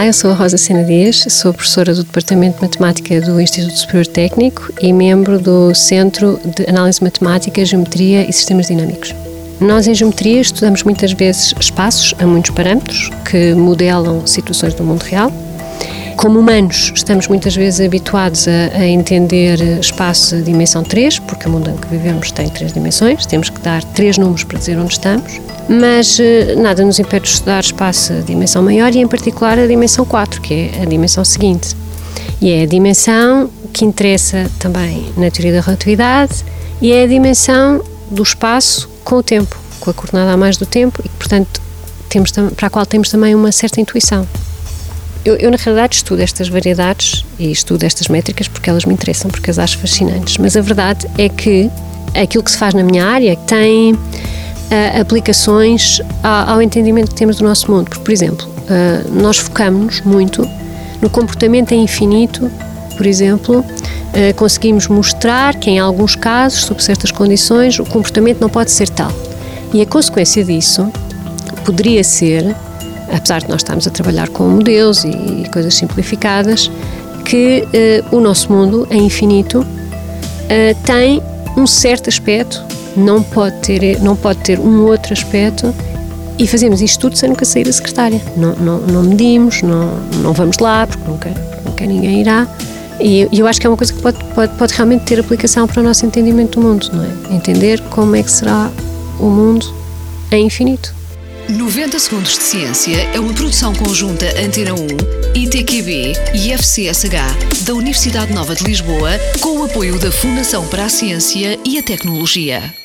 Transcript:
Olá, eu sou a Rosa Sena Dias, sou professora do Departamento de Matemática do Instituto Superior Técnico e membro do Centro de Análise Matemática, Geometria e Sistemas Dinâmicos. Nós, em Geometria, estudamos muitas vezes espaços a muitos parâmetros que modelam situações do mundo real. Como humanos, estamos muitas vezes habituados a entender espaço de dimensão 3, porque o mundo em que vivemos tem 3 dimensões, temos que dar 3 números para dizer onde estamos, mas nada nos impede de estudar espaço de dimensão maior e, em particular, a dimensão 4, que é a dimensão seguinte. E é a dimensão que interessa também na teoria da relatividade e é a dimensão do espaço com o tempo, com a coordenada a mais do tempo e, portanto, para a qual temos também uma certa intuição. Eu, na realidade, estudo estas variedades e estudo estas métricas porque elas me interessam, porque as acho fascinantes. Mas a verdade é que aquilo que se faz na minha área tem aplicações ao entendimento que temos do nosso mundo. Porque, por exemplo, nós focamos-nos muito no comportamento em infinito. Por exemplo, conseguimos mostrar que, em alguns casos, sob certas condições, o comportamento não pode ser tal. E a consequência disso poderia ser, apesar de nós estarmos a trabalhar com modelos e coisas simplificadas, que o nosso mundo, em infinito, tem um certo aspecto, não pode ter um outro aspecto, e fazemos isto tudo sem nunca sair da secretária. Não medimos, não vamos lá, porque nunca ninguém irá. E eu acho que é uma coisa que pode realmente ter aplicação para o nosso entendimento do mundo, não é? Entender como é que será o mundo em infinito. 90 Segundos de Ciência é uma produção conjunta Antena 1, ITQB e FCSH da Universidade Nova de Lisboa, com o apoio da Fundação para a Ciência e a Tecnologia.